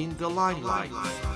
in the limelight.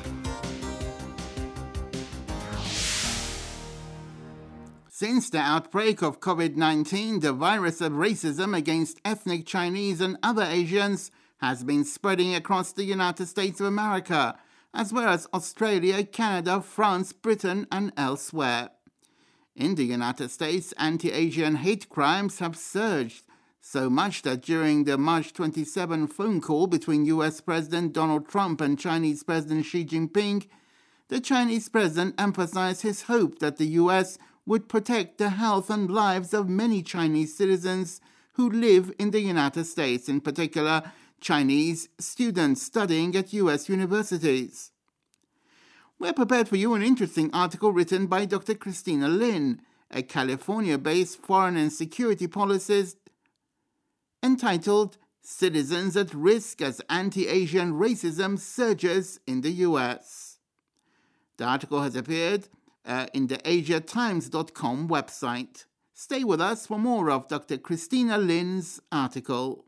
Since the outbreak of COVID-19, the virus of racism against ethnic Chinese and other Asians has been spreading across the United States of America, as well as Australia, Canada, France, Britain, and elsewhere. In the United States, anti-Asian hate crimes have surged, so much that during the March 27 phone call between U.S. President Donald Trump and Chinese President Xi Jinping, the Chinese president emphasized his hope that the U.S. would protect the health and lives of many Chinese citizens who live in the United States, in particular Chinese students studying at U.S. universities. We're prepared for you an interesting article written by Dr. Christina Lin, a California-based foreign and security policist, entitled Citizens at Risk as Anti-Asian Racism Surges in the U.S. The article has appeared in the AsiaTimes.com website. Stay with us for more of Dr. Christina Lin's article.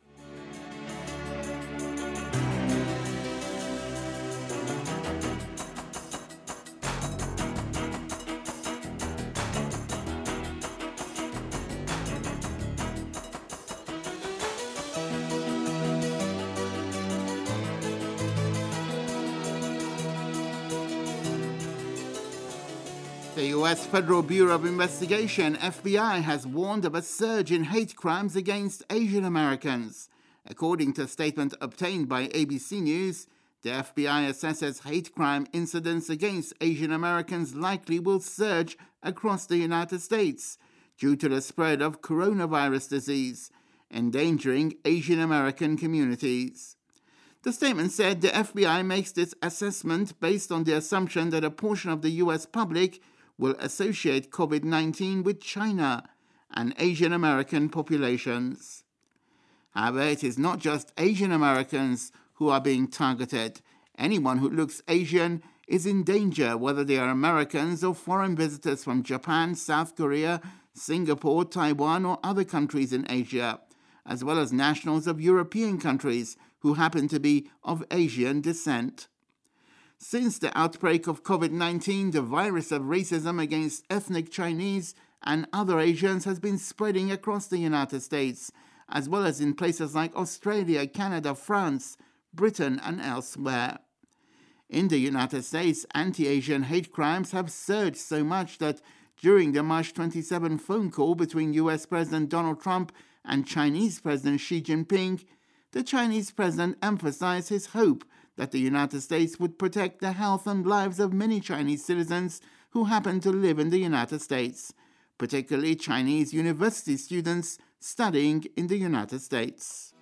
The U.S. Federal Bureau of Investigation, FBI, has warned of a surge in hate crimes against Asian Americans. According to a statement obtained by ABC News, the FBI assesses hate crime incidents against Asian Americans likely will surge across the United States due to the spread of coronavirus disease, endangering Asian American communities. The statement said the FBI makes this assessment based on the assumption that a portion of the U.S. public will associate COVID-19 with China and Asian American populations. However, it is not just Asian Americans who are being targeted. Anyone who looks Asian is in danger, whether they are Americans or foreign visitors from Japan, South Korea, Singapore, Taiwan, or other countries in Asia, as well as nationals of European countries who happen to be of Asian descent. Since the outbreak of COVID-19, the virus of racism against ethnic Chinese and other Asians has been spreading across the United States, as well as in places like Australia, Canada, France, Britain, and elsewhere. In the United States, anti-Asian hate crimes have surged so much that during the March 27 phone call between U.S. President Donald Trump and Chinese President Xi Jinping, the Chinese president emphasized his hope that the United States would protect the health and lives of many Chinese citizens who happen to live in the United States, particularly Chinese university students studying in the United States.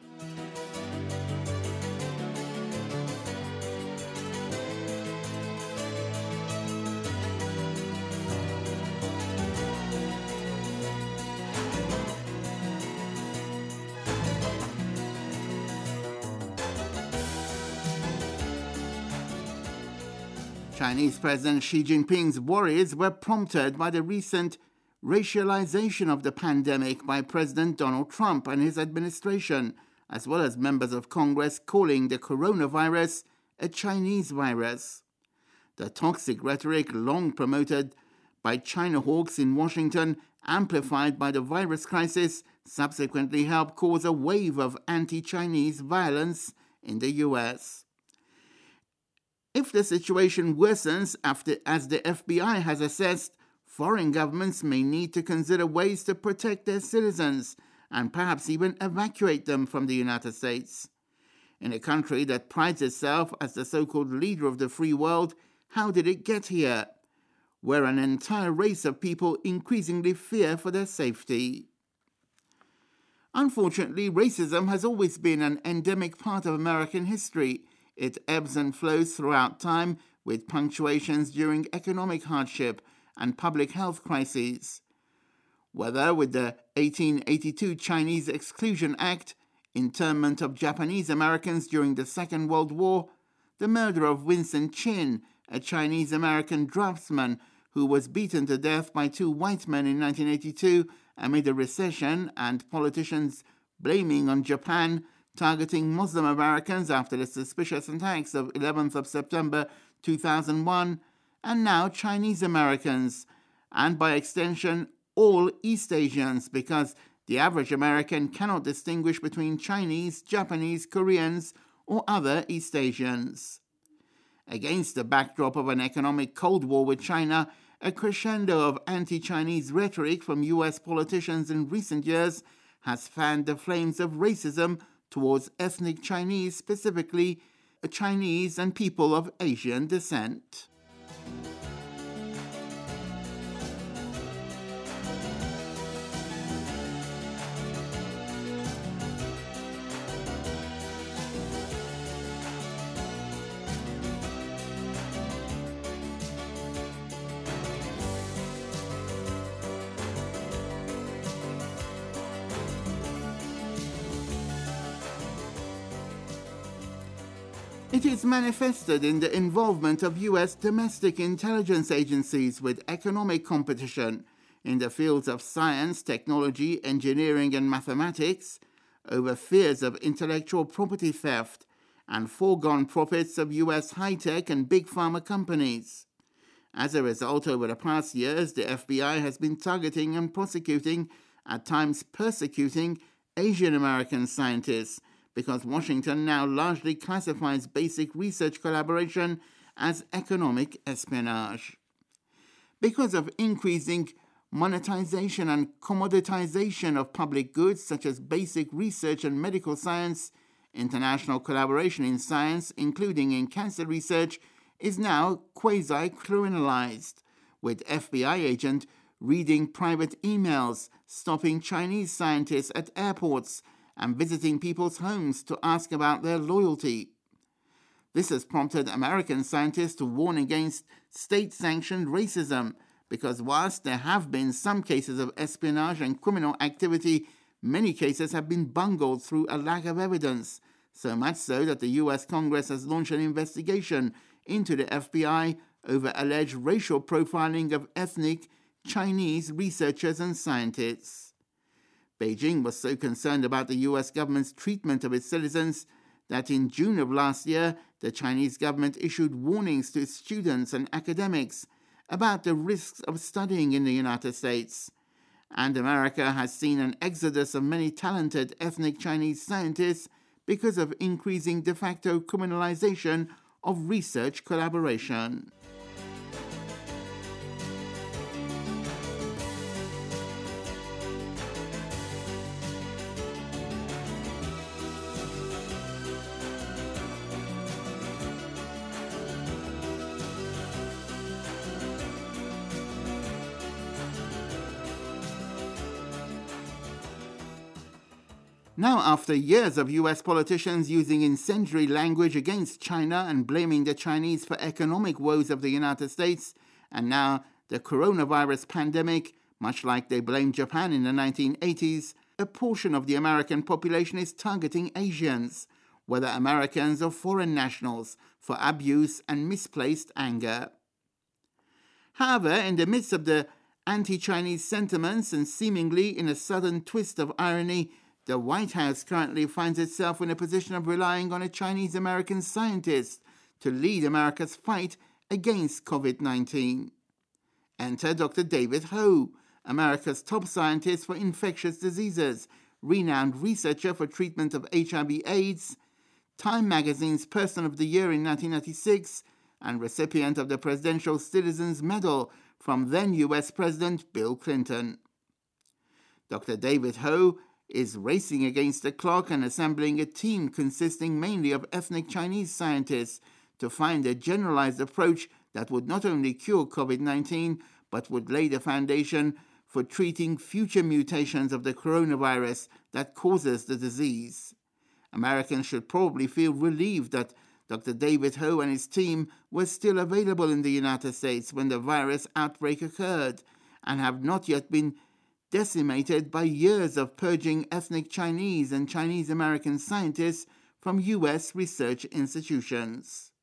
Chinese President Xi Jinping's worries were prompted by the recent racialization of the pandemic by President Donald Trump and his administration, as well as members of Congress calling the coronavirus a Chinese virus. The toxic rhetoric long promoted by China hawks in Washington, amplified by the virus crisis, subsequently helped cause a wave of anti-Chinese violence in the U.S. If the situation worsens as the FBI has assessed, foreign governments may need to consider ways to protect their citizens and perhaps even evacuate them from the United States. In a country that prides itself as the so-called leader of the free world, how did it get here? Where an entire race of people increasingly fear for their safety. Unfortunately, racism has always been an endemic part of American history. It ebbs and flows throughout time, with punctuations during economic hardship and public health crises. Whether with the 1882 Chinese Exclusion Act, internment of Japanese Americans during the Second World War, the murder of Winston Chin, a Chinese-American draftsman who was beaten to death by two white men in 1982 amid a recession and politicians blaming on Japan targeting Muslim Americans after the suspicious attacks of 11th of September 2001, and now Chinese Americans, and by extension, all East Asians, because the average American cannot distinguish between Chinese, Japanese, Koreans, or other East Asians. Against the backdrop of an economic Cold War with China, a crescendo of anti-Chinese rhetoric from U.S. politicians in recent years has fanned the flames of racism towards ethnic Chinese, specifically Chinese and people of Asian descent. It is manifested in the involvement of U.S. domestic intelligence agencies with economic competition in the fields of science, technology, engineering, and mathematics over fears of intellectual property theft and foregone profits of U.S. high-tech and big pharma companies. As a result, over the past years, the FBI has been targeting and prosecuting, at times persecuting, Asian American scientists, because Washington now largely classifies basic research collaboration as economic espionage. Because of increasing monetization and commoditization of public goods such as basic research and medical science, international collaboration in science, including in cancer research, is now quasi-criminalized, with FBI agents reading private emails, stopping Chinese scientists at airports, and visiting people's homes to ask about their loyalty. This has prompted American scientists to warn against state-sanctioned racism, because whilst there have been some cases of espionage and criminal activity, many cases have been bungled through a lack of evidence, so much so that the U.S. Congress has launched an investigation into the FBI over alleged racial profiling of ethnic Chinese researchers and scientists. Beijing was so concerned about the U.S. government's treatment of its citizens that in June of last year, the Chinese government issued warnings to its students and academics about the risks of studying in the United States. And America has seen an exodus of many talented ethnic Chinese scientists because of increasing de facto criminalization of research collaboration. Now, after years of U.S. politicians using incendiary language against China and blaming the Chinese for economic woes of the United States, and now the coronavirus pandemic, much like they blamed Japan in the 1980s, a portion of the American population is targeting Asians, whether Americans or foreign nationals, for abuse and misplaced anger. However, in the midst of the anti-Chinese sentiments and seemingly in a sudden twist of irony, the White House currently finds itself in a position of relying on a Chinese-American scientist to lead America's fight against COVID-19. Enter Dr. David Ho, America's top scientist for infectious diseases, renowned researcher for treatment of HIV/AIDS, Time magazine's Person of the Year in 1996, and recipient of the Presidential Citizens Medal from then U.S. President Bill Clinton. Dr. David Ho is racing against the clock and assembling a team consisting mainly of ethnic Chinese scientists to find a generalized approach that would not only cure COVID-19, but would lay the foundation for treating future mutations of the coronavirus that causes the disease. Americans should probably feel relieved that Dr. David Ho and his team were still available in the United States when the virus outbreak occurred, and have not yet been decimated by years of purging ethnic Chinese and Chinese-American scientists from U.S. research institutions.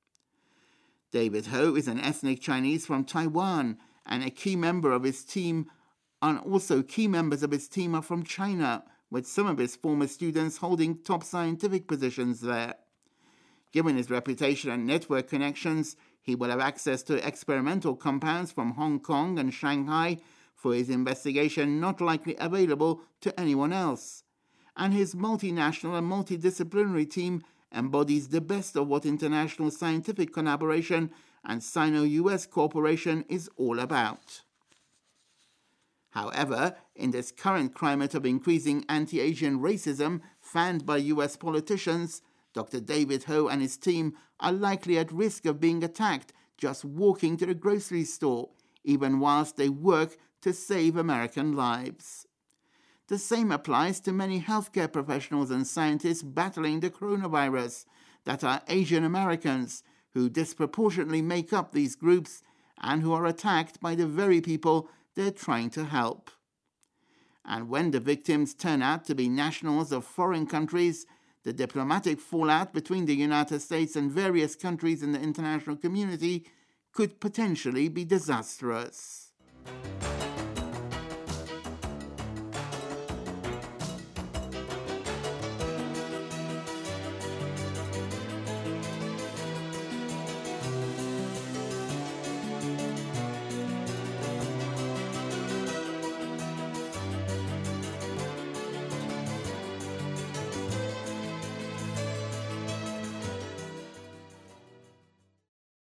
David Ho is an ethnic Chinese from Taiwan, and a key member of his team, and also key members of his team are from China, with some of his former students holding top scientific positions there. Given his reputation and network connections, he will have access to experimental compounds from Hong Kong and Shanghai for his investigation not likely available to anyone else. And his multinational and multidisciplinary team embodies the best of what international scientific collaboration and Sino-US cooperation is all about. However, in this current climate of increasing anti-Asian racism fanned by US politicians, Dr. David Ho and his team are likely at risk of being attacked just walking to the grocery store, even whilst they work to save American lives. The same applies to many healthcare professionals and scientists battling the coronavirus that are Asian Americans, who disproportionately make up these groups and who are attacked by the very people they're trying to help. And when the victims turn out to be nationals of foreign countries, the diplomatic fallout between the United States and various countries in the international community could potentially be disastrous.